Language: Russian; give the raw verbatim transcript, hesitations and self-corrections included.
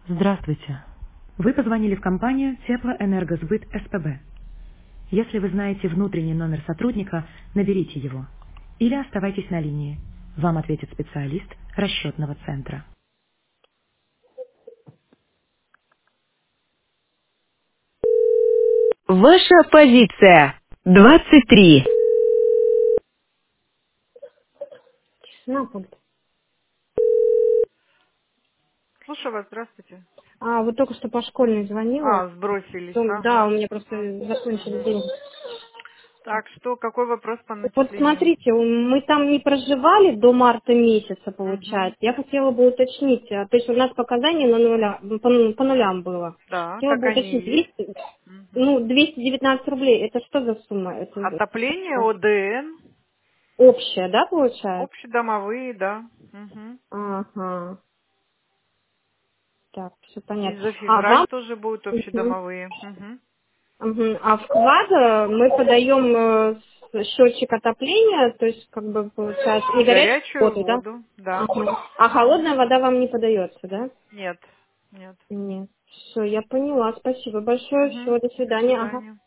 Здравствуйте. Вы позвонили в компанию Теплоэнергосбыт СПБ. Если вы знаете внутренний номер сотрудника, наберите его. Или оставайтесь на линии. Вам ответит специалист расчетного центра. Ваша позиция. двадцать три. На пульт. Слушаю вас, здравствуйте. А, вот только что по школьной звонила. А, сбросились, Потом- Да, у ага. меня просто М, закончились мгм. деньги. Так, что, какой вопрос по Вот начислению? смотрите, мы там не проживали до марта месяца, Угу. получается. Я хотела бы уточнить, а, то есть у нас показания на нуля, по, ну, по нулям было. Да, Хотела так бы они уточнить, и есть. двести, Мгм. ну, двести девятнадцать рублей, это что за сумма? Это Отопление, э, ОДН, общая, да, получается? общедомовые, да. Угу. Ага, так, все И понятно. за А февраль вам? тоже будут Мгм. общедомовые. Угу. Мгм. А вклад э, мы подаем э, с- счетчик отопления, то есть как бы получается не И горячей горячую воды, да? воду, да. Ага. А Угу. холодная вода вам не подается, да? Нет, нет. Нет. Все, я поняла. Спасибо большое. Угу. Все, до До свидания. Ага. свидания.